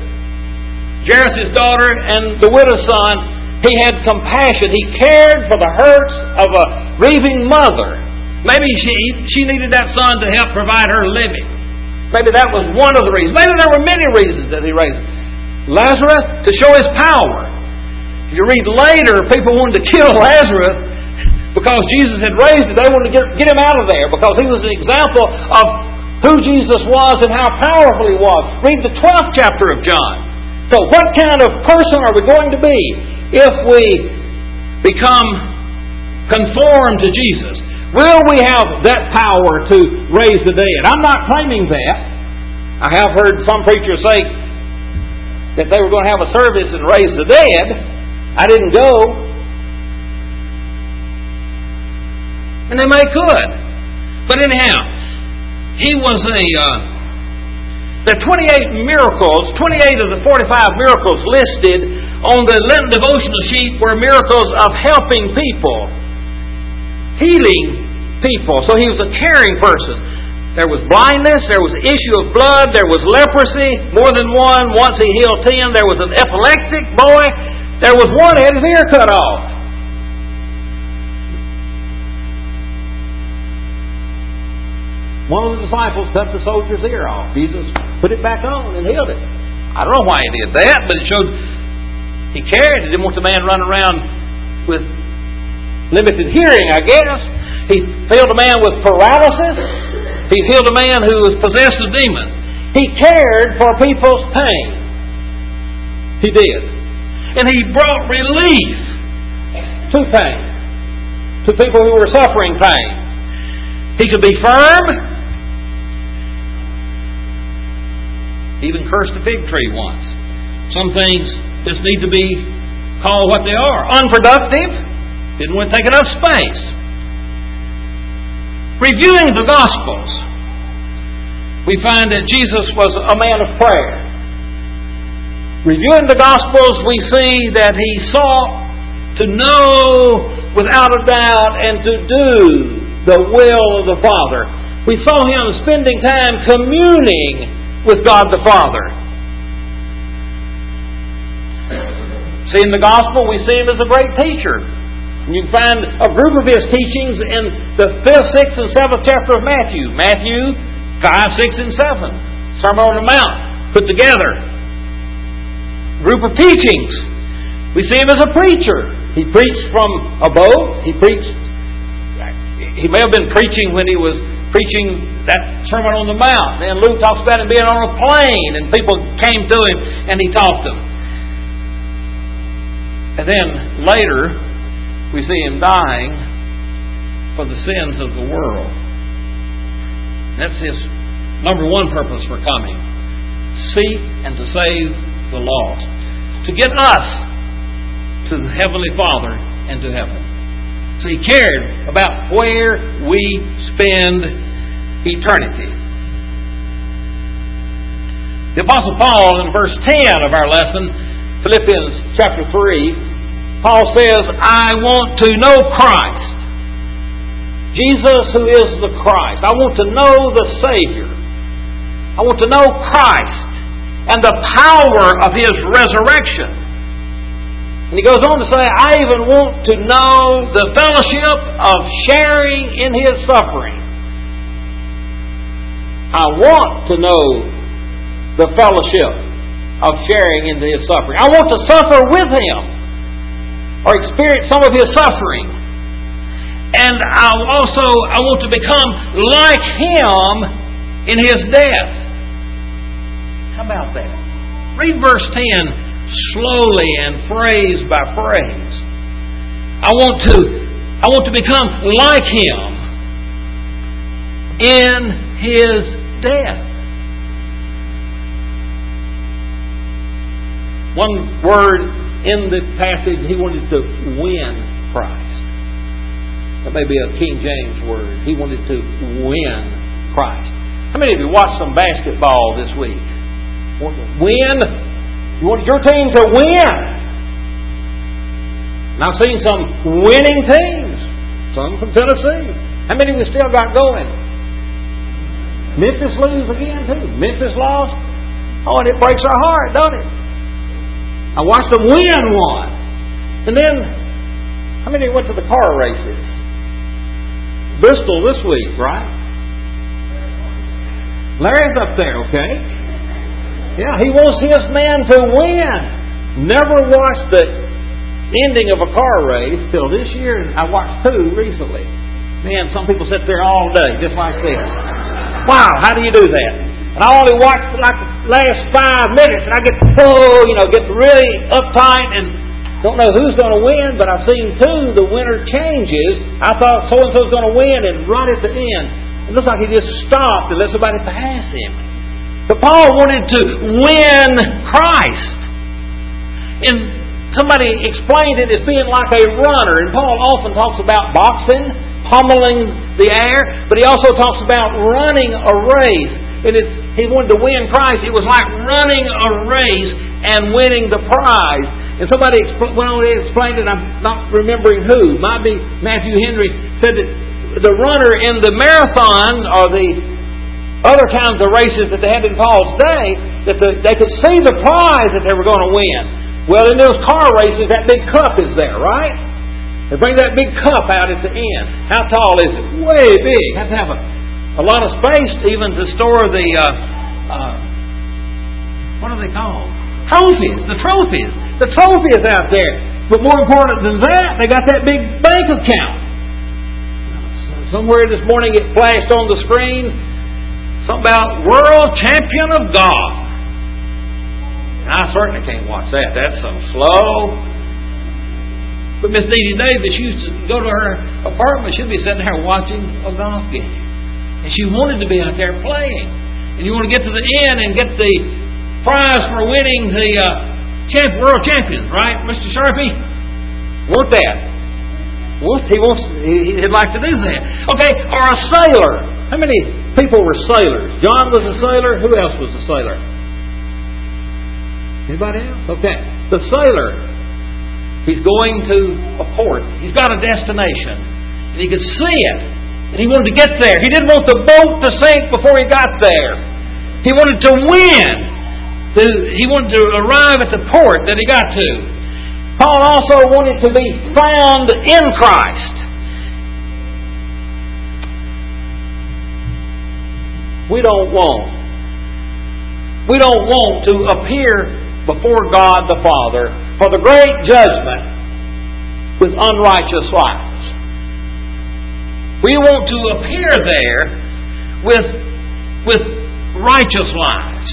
Jairus' daughter and the widow's son, He had compassion. He cared for the hurts of a grieving mother. Maybe she needed that son to help provide her living. Maybe that was one of the reasons. Maybe there were many reasons that He raised Lazarus to show His power. If you read later, people wanted to kill Lazarus because Jesus had raised him. They wanted to get him out of there because he was an example of who Jesus was and how powerful He was. Read the 12th chapter of John. So what kind of person are we going to be if we become conformed to Jesus? Will we have that power to raise the dead? I'm not claiming that. I have heard some preachers say that they were going to have a service and raise the dead. I didn't go. And they may could. But anyhow, He was the 28 miracles, 28 of the 45 miracles listed on the Lenten devotional sheet were miracles of helping people, healing people. So He was a caring person. There was blindness, there was issue of blood, there was leprosy, more than one. Once He healed 10. There was an epileptic boy. There was one that had his ear cut off. One of the disciples cut the soldier's ear off. Jesus put it back on and healed it. I don't know why He did that, but it showed He cared. He didn't want the man running around with limited hearing, I guess. He healed a man with paralysis. He healed a man who was possessed with demons. He cared for people's pain. He did. And He brought relief to pain. to people who were suffering pain. He could be firm. He even cursed a fig tree once. Some things just need to be called what they are. Unproductive. Didn't want to take enough space. Reviewing the Gospels, we find that Jesus was a man of prayer. Reviewing the Gospels, we see that He sought to know without a doubt and to do the will of the Father. We saw Him spending time communing with God the Father. See, in the Gospel, we see Him as a great teacher. You can find a group of His teachings in the 5th, 6th, and 7th chapter of Matthew. Matthew 5, 6, and 7. Sermon on the Mount put together. Group of teachings. We see Him as a preacher. He preached from a boat. He may have been preaching when He was preaching that Sermon on the Mount. Then Luke talks about Him being on a plane and people came to Him and He taught them. And then later we see Him dying for the sins of the world. That's His number one purpose for coming. Seek and to save the lost. To get us to the Heavenly Father and to heaven. So He cared about where we spend eternity. The Apostle Paul in verse 10 of our lesson, Philippians chapter 3, Paul says, I want to know Christ. Jesus who is the Christ. I want to know the Savior. I want to know Christ and the power of His resurrection. And he goes on to say, I even want to know the fellowship of sharing in His suffering. I want to know the fellowship of sharing in His suffering. I want to suffer with Him or experience some of His suffering. And I want to become like Him in His death. How about that? Read verse 10 slowly and phrase by phrase. I want to become like Him in His death. One word in the passage, he wanted to win Christ. That may be a King James word. He wanted to win Christ. How many of you watched some basketball this week? Win? You want your team to win? And I've seen some winning teams. Some from Tennessee. How many of you still got going? Memphis lose again too. Memphis lost. Oh, and it breaks our heart, don't it? I watched them win one. And then, how many went to the car races? Bristol this week, right? Larry's up there, okay? Yeah, he wants his man to win. Never watched the ending of a car race till this year, and I watched two recently. Man, some people sit there all day, just like this. Wow, how do you do that? And I only watched like the last 5 minutes, and I get get really uptight and don't know who's going to win, but I've seen two, the winner changes. I thought so-and-so's going to win, and right at the end, it looks like he just stopped and let somebody pass him. But Paul wanted to win Christ. And somebody explained it as being like a runner, and Paul often talks about boxing, pummeling the air, but he also talks about running a race. And he wanted to win Christ. It was like running a race and winning the prize. And somebody went on and explained it, I'm not remembering who. Might be Matthew Henry, said that the runner in the marathon or the other kinds of races that they had in Paul's day, that they could see the prize that they were going to win. Well, in those car races, that big cup is there, right? They bring that big cup out at the end. How tall is it? Way big. Have to have a lot of space even to store the, what are they called? Trophies. The trophies. The trophy is out there. But more important than that, they got that big bank account. Somewhere this morning it flashed on the screen, something about World Champion of Golf. I certainly can't watch that. That's so slow. But Miss Dee Dee Davis used to go to her apartment. She'd be sitting there watching a golf game. And she wanted to be out there playing. And you want to get to the end and get the prize for winning the world champions, right, Mr. Sharpie? Want that? He'd like to do that. Okay, or a sailor. How many people were sailors? John was a sailor. Who else was a sailor? Anybody else? Okay. The sailor, he's going to a port. He's got a destination. And he could see it. And he wanted to get there. He didn't want the boat to sink before he got there. He wanted to win. He wanted to arrive at the port that he got to. Paul also wanted to be found in Christ. We don't want to appear before God the Father for the great judgment with unrighteous lives. We want to appear there with righteous lives.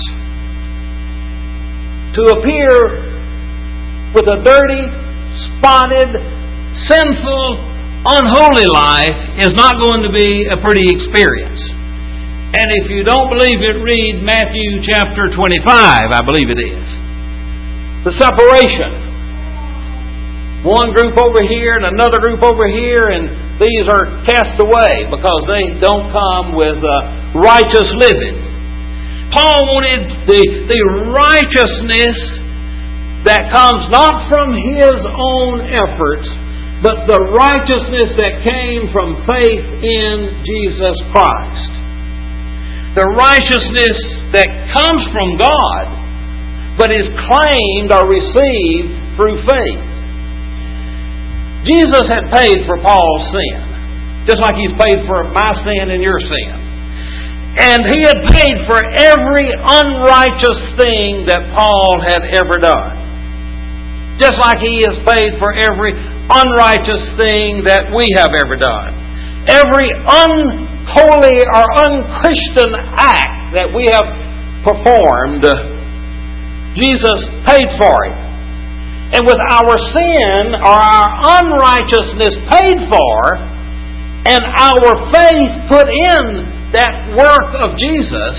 To appear with a dirty, spotted, sinful, unholy life is not going to be a pretty experience. And if you don't believe it, read Matthew chapter 25, I believe it is. The separation. One group over here and another group over here, and these are cast away because they don't come with righteous living. Paul wanted the righteousness that comes not from his own efforts, but the righteousness that came from faith in Jesus Christ. The righteousness that comes from God, but is claimed or received through faith. Jesus had paid for Paul's sin, just like He's paid for my sin and your sin. And He had paid for every unrighteous thing that Paul had ever done. Just like He has paid for every unrighteous thing that we have ever done. Every unholy or unchristian act that we have performed, Jesus paid for it. And with our sin or our unrighteousness paid for, and our faith put in that work of Jesus,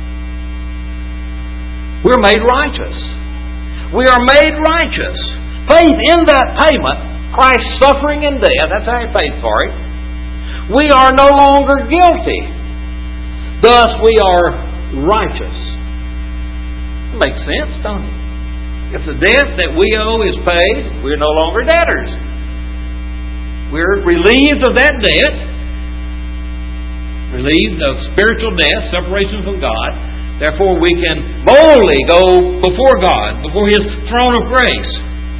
we're made righteous. We are made righteous. Faith in that payment, Christ's suffering and death, that's how He paid for it. We are no longer guilty. Thus we are righteous. It makes sense, don't it? If the debt that we owe is paid, we're no longer debtors. We're relieved of that debt, relieved of spiritual death, separation from God. Therefore, we can boldly go before God, before His throne of grace.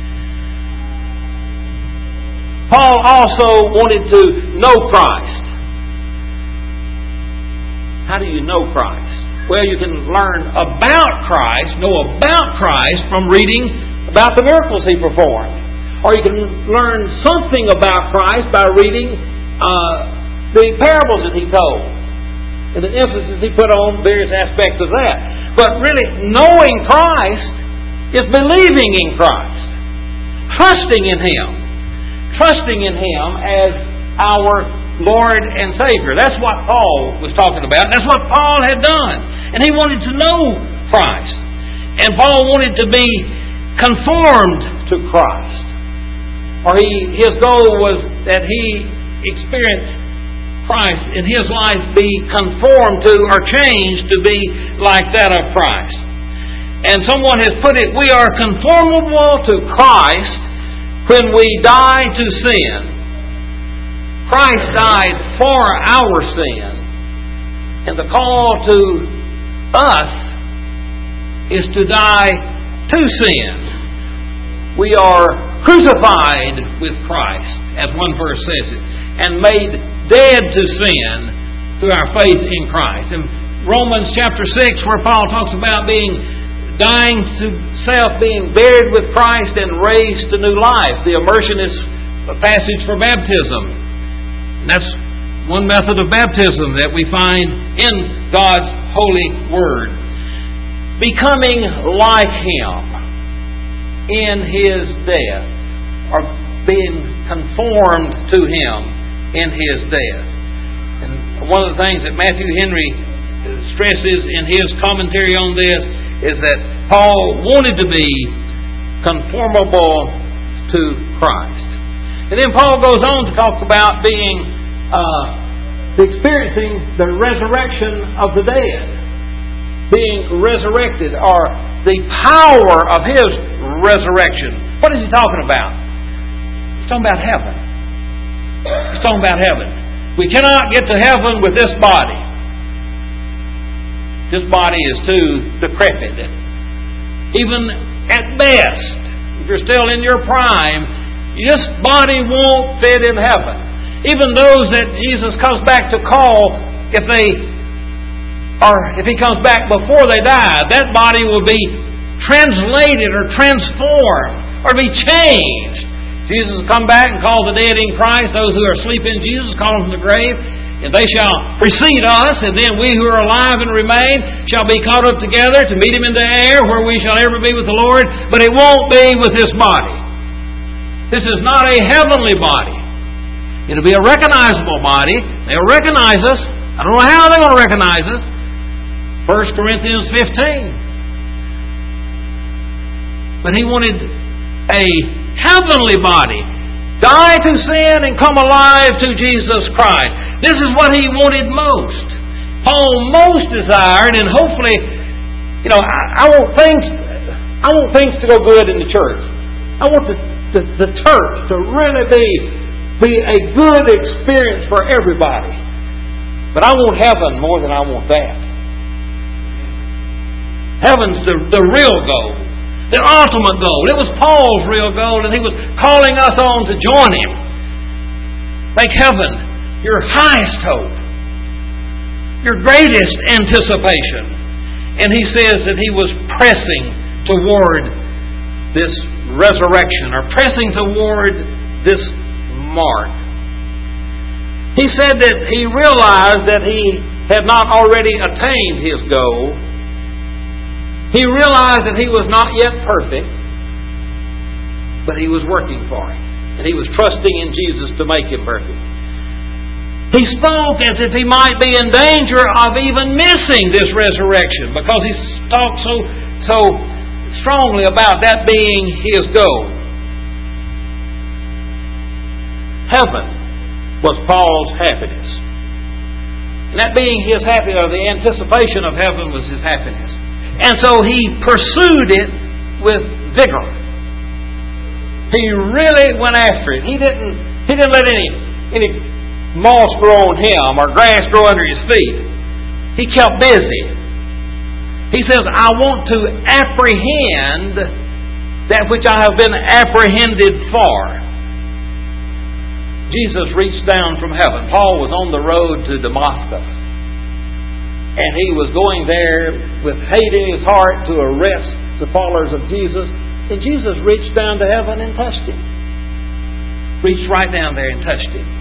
Paul also wanted to know Christ. How do you know Christ? Well, you can learn about Christ, know about Christ from reading about the miracles He performed. Or you can learn something about Christ by reading the parables that He told and the emphasis He put on various aspects of that. But really, knowing Christ is believing in Christ, trusting in Him as our Lord and Savior. That's what Paul was talking about. That's what Paul had done. And he wanted to know Christ. And Paul wanted to be conformed to Christ. Or his goal was that he experienced Christ in his life be conformed to or changed to be like that of Christ. And someone has put it, we are conformable to Christ when we die to sin. Christ died for our sin, and the call to us is to die to sin. We are crucified with Christ, as one verse says it, and made dead to sin through our faith in Christ. In Romans chapter 6, where Paul talks about dying to self, being buried with Christ, and raised to new life. The immersion is a passage for baptism. And that's one method of baptism that we find in God's holy Word. Becoming like Him in His death, or being conformed to Him in His death. And one of the things that Matthew Henry stresses in his commentary on this is that Paul wanted to be conformable to Christ. And then Paul goes on to talk about experiencing the resurrection of the dead, being resurrected, or the power of His resurrection. What is he talking about? He's talking about heaven. He's talking about heaven. We cannot get to heaven with this body. This body is too decrepit. Even at best, if you're still in your prime, this body won't fit in heaven. Even those that Jesus comes back to call, if He comes back before they die, that body will be translated or transformed or be changed. Jesus will come back and call the dead in Christ, those who are asleep in Jesus, call them from the grave, and they shall precede us, and then we who are alive and remain shall be caught up together to meet Him in the air, where we shall ever be with the Lord, but it won't be with this body. This is not a heavenly body. It'll be a recognizable body. They'll recognize us. I don't know how they're going to recognize us. 1 Corinthians 15. But He wanted a heavenly body. Die to sin and come alive to Jesus Christ. This is what he wanted most. Paul most desired, and hopefully, I want things to go good in the church. I want the church to really be a good experience for everybody. But I want heaven more than I want that. Heaven's the real goal. The ultimate goal. It was Paul's real goal, and he was calling us on to join him. Make heaven your highest hope, your greatest anticipation. And he says that he was pressing toward this resurrection, or pressing toward this mark. He said that he realized that he had not already attained his goal. He realized that he was not yet perfect, but he was working for Him. And he was trusting in Jesus to make him perfect. He spoke as if he might be in danger of even missing this resurrection, because he talked so strongly about that being his goal. Heaven was Paul's happiness. And that being his happiness, or the anticipation of heaven, was his happiness. And so he pursued it with vigor. He really went after it. He didn't let any moss grow on him or grass grow under his feet. He kept busy. He says, I want to apprehend that which I have been apprehended for. Jesus reached down from heaven. Paul was on the road to Damascus. And he was going there with hate in his heart to arrest the followers of Jesus. And Jesus reached down to heaven and touched him. Reached right down there and touched him.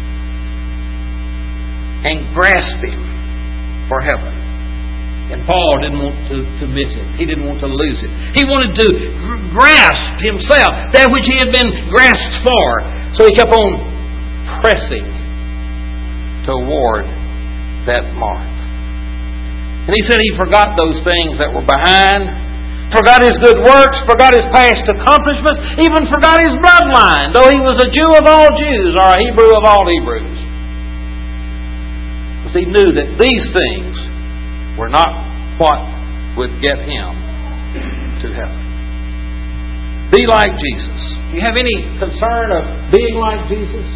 And grasped him for heaven. And Paul didn't want to miss it. He didn't want to lose it. He wanted to grasp himself that which he had been grasped for. So he kept on pressing toward that mark. And he said he forgot those things that were behind, forgot his good works, forgot his past accomplishments, even forgot his bloodline, though he was a Jew of all Jews, or a Hebrew of all Hebrews. Because he knew that these things were not what would get him to heaven. Be like Jesus. Do you have any concern of being like Jesus?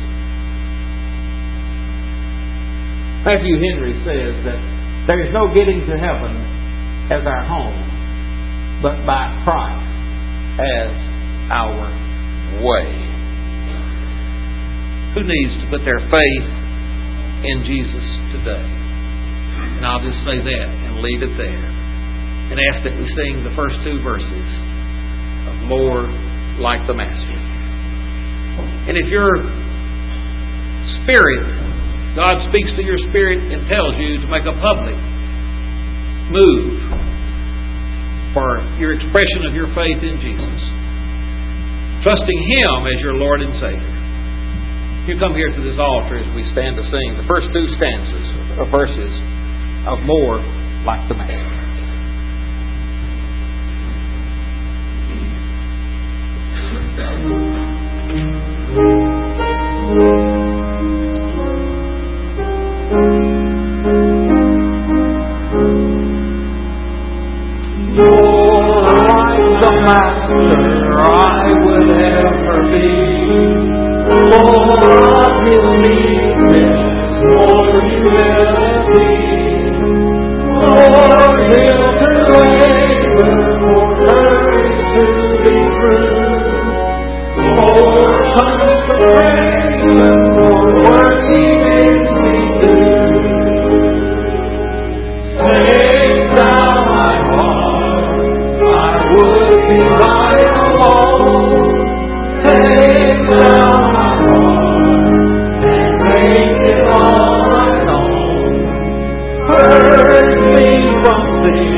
Matthew Henry says that there is no getting to heaven as our home, but by Christ as our way. Who needs to put their faith in Jesus today? And I'll just say that and leave it there. And ask that we sing the first two verses of More Like the Master. And if your spirit, God speaks to your spirit and tells you to make a public move for your expression of your faith in Jesus, trusting Him as your Lord and Savior. You come here to this altar as we stand to sing the first two stanzas or verses of More Like the Master. More like the Master I would ever be. More of His meekness, more humility, more will to labor, more courage to be true, more consecration, more working as we do. Take thou my heart, I would be thine alone. Take thou my heart, and make it all thine own. Purge me from sin.